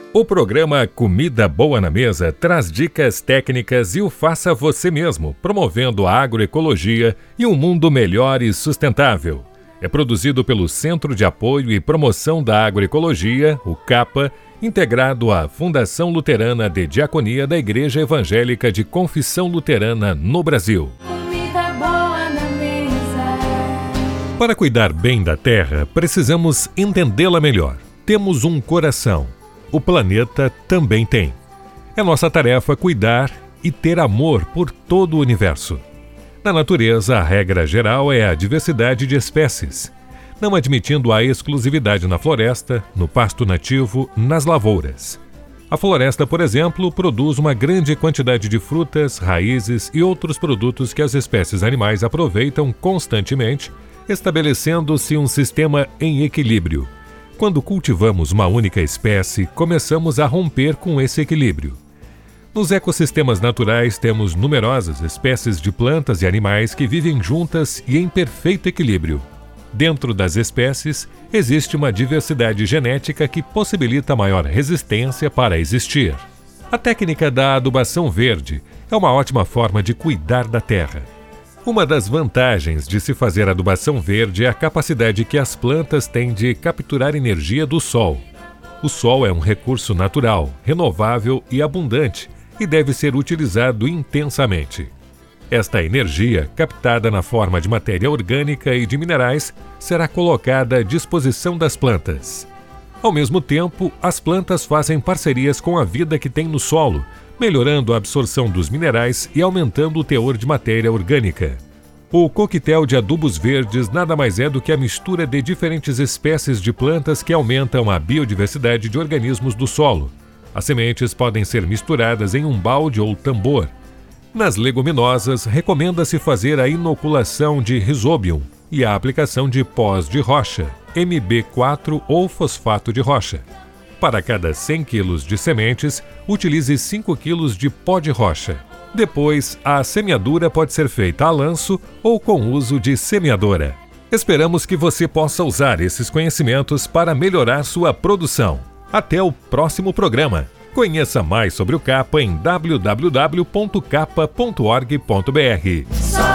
O programa Comida Boa na Mesa traz dicas técnicas e o faça você mesmo, promovendo a agroecologia e um mundo melhor e sustentável. É produzido pelo Centro de Apoio e Promoção da Agroecologia, o CAPA, integrado à Fundação Luterana de Diaconia da Igreja Evangélica de Confissão Luterana no Brasil. Comida boa na mesa. Para cuidar bem da terra, precisamos entendê-la melhor. Temos um coração. O planeta também tem. É nossa tarefa cuidar e ter amor por todo o universo. Na natureza, a regra geral é a diversidade de espécies, não admitindo a exclusividade na floresta, no pasto nativo, nas lavouras. A floresta, por exemplo, produz uma grande quantidade de frutas, raízes e outros produtos que as espécies animais aproveitam constantemente, estabelecendo-se um sistema em equilíbrio. Quando cultivamos uma única espécie, começamos a romper com esse equilíbrio. Nos ecossistemas naturais temos numerosas espécies de plantas e animais que vivem juntas e em perfeito equilíbrio. Dentro das espécies, existe uma diversidade genética que possibilita maior resistência para existir. A técnica da adubação verde é uma ótima forma de cuidar da terra. Uma das vantagens de se fazer adubação verde é a capacidade que as plantas têm de capturar energia do sol. O sol é um recurso natural, renovável e abundante e deve ser utilizado intensamente. Esta energia, captada na forma de matéria orgânica e de minerais, será colocada à disposição das plantas. Ao mesmo tempo, as plantas fazem parcerias com a vida que tem no solo, melhorando a absorção dos minerais e aumentando o teor de matéria orgânica. O coquetel de adubos verdes nada mais é do que a mistura de diferentes espécies de plantas que aumentam a biodiversidade de organismos do solo. As sementes podem ser misturadas em um balde ou tambor. Nas leguminosas, recomenda-se fazer a inoculação de Rhizobium e a aplicação de pós de rocha, MB4 ou fosfato de rocha. Para cada 100 kg de sementes, utilize 5 kg de pó de rocha. Depois, a semeadura pode ser feita a lanço ou com uso de semeadora. Esperamos que você possa usar esses conhecimentos para melhorar sua produção. Até o próximo programa. Conheça mais sobre o CAPA em www.capa.org.br.